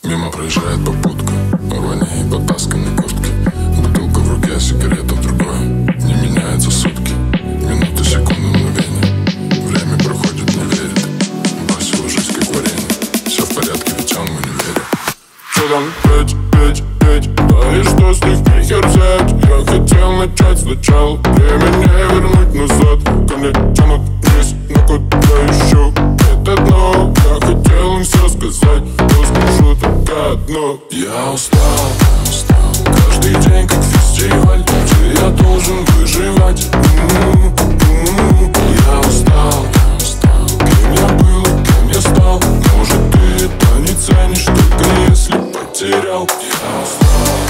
Мимо проезжает попутка, рвани и потасканной куртки. Бутылка в руке, сигарета в другой. Не меняется сутки, минуты, секунды, мгновения. Время проходит, не верит. Бросила жизнь как варенье. Все в порядке, ведь он в универе. Что там петь? Да и что с них нахер взять? Я хотел начать сначала, время не вернуть назад. Ко мне тянут вниз, но куда еще? Это дно, я хотел им все сказать, но скажу только одно: я устал. Каждый день как фестиваль, где я должен выживать. Я устал. Кем я был и кем я стал? Может, ты это не ценишь, только если потерял. Я устал.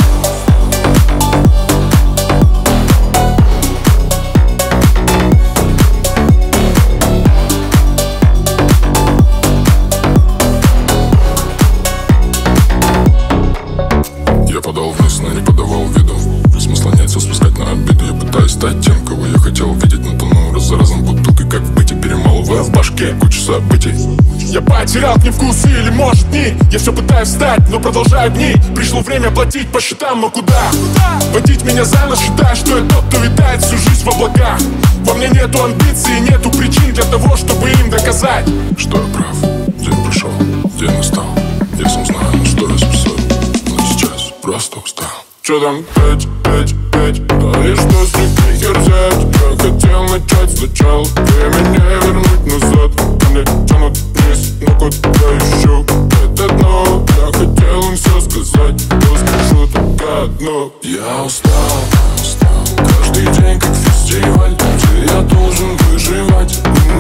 Я подал вниз, но не подавал виду. Смысла нет все спускать на обиду. Я пытаюсь стать тем, кого я хотел видеть, но тону раз за разом бутылкой, как в быте, перемалывая в башке кучу событий. Я потерял к ним вкус или может дни. Я все пытаюсь встать, но продолжаю дни. Пришло время платить по счетам, но куда? Водить меня за нос, считая, что я тот, кто витает всю жизнь в облаках. Во мне нету амбиций, нету причин для того, чтобы им доказать, что я прав. День прошел, день настал. Я сам знаю, что я способен, но сейчас просто устал. Что там петь? Да и что с них нахер взять? Я хотел начать сначала, время не вернуть назад. Ко мне тянут вниз, но куда еще? Это дно, я хотел им все сказать, но скажу только одно: я устал. Каждый день как фестиваль, где я должен выживать.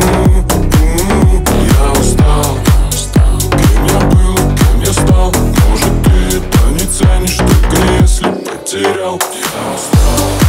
Я устал. Кем я был и кем я стал? Может, ты это не ценишь, только если потерял. Я устал.